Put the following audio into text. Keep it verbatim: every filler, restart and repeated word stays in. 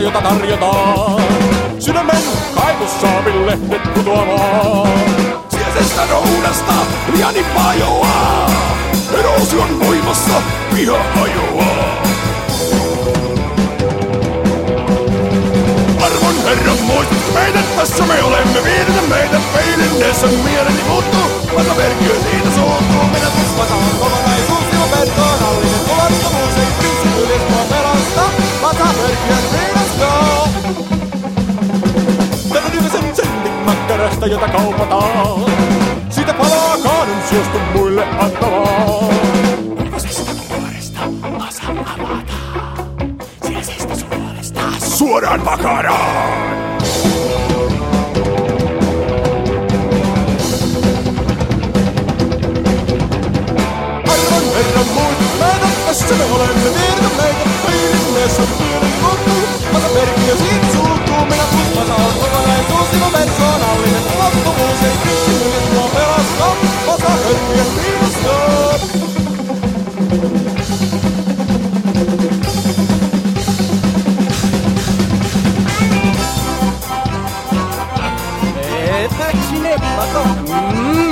jota tarjotaan. Sydämen kaivossaavin lehdet putoamaan. Siesestä roudasta liani pajoaa. Eroosion voimassa piha hajoaa. Arvon herran muistut meidät, tässä me olemme. Viihdytä meitä peilin edessä, mieleni muuttuu. Vasaverkkiö siitä suuttuu. Minä tusvata on kokonaisuus, ilman persoonallinen ulottuvuus. Ei pysy ylis mua pelasta, vasaverkkiön riidastaa. Tänä nykyisen sentin makkarasta, jota kaupataan. Siitä palaa kaadun suostu muille antamaan. Ulkoisesta kuoresta osa avataan. Sijaisesta suoresta suoraan pakaraan. Arvon herran muistut meitä, tässä me olemme. Viihdytä meitä peilin edessä, mieleni muuttuu. Vasaverkkiö siitä suuttuu. Minä tusvata on kokonaisuus, ilman persoonallinen ulottuvuus. Ei pysy ylis mua pelasta, vasaverkkiön riidastaa. Etäksi ne pato. Mm.